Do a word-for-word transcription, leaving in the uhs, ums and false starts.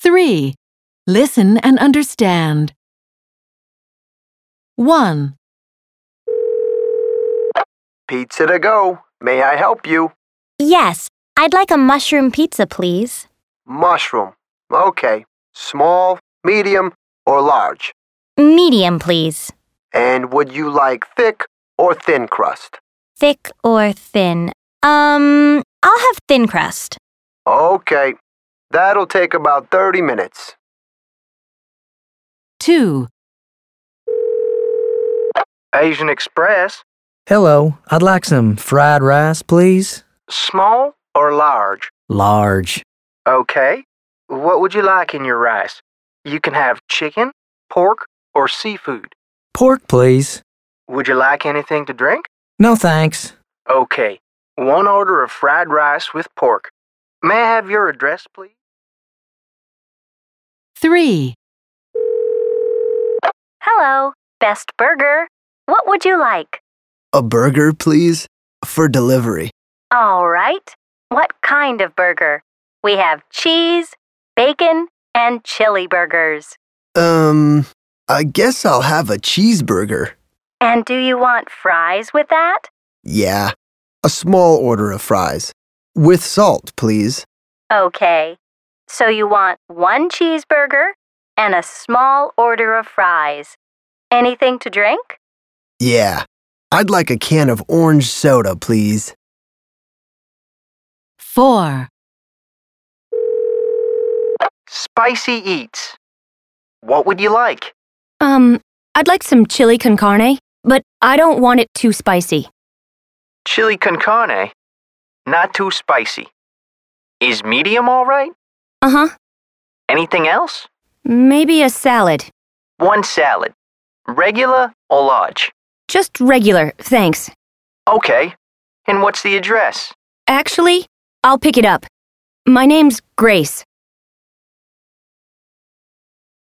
three. Listen and understand. one. Pizza to go. May I help you? Yes, I'd like a mushroom pizza, please. Mushroom. Okay. Small, medium, or large? Medium, please. And would you like thick or thin crust? Thick or thin? Um, I'll have thin crust. Okay. That'll take about thirty minutes. two. Asian Express. Hello, I'd like some fried rice, please. Small or large? Large. Okay. What would you like in your rice? You can have chicken, pork, or seafood. Pork, please. Would you like anything to drink? No, thanks. Okay. One order of fried rice with pork. May I have your address, please? three. Hello, Best Burger. What would you like? A burger, please, for delivery. All right. What kind of burger? We have cheese, bacon, and chili burgers. Um, I guess I'll have a cheeseburger. And do you want fries with that? Yeah, a small order of fries. With salt, please. Okay. So you want one cheeseburger and a small order of fries. Anything to drink? Yeah, I'd like a can of orange soda, please. four. Spicy Eats. What would you like? Um, I'd like some chili con carne, but I don't want it too spicy. Chili con carne. Not too spicy. Is medium all right? Uh-huh. Anything else? Maybe a salad. One salad. Regular or large? Just regular, thanks. Okay. And what's the address? Actually, I'll pick it up. My name's Grace.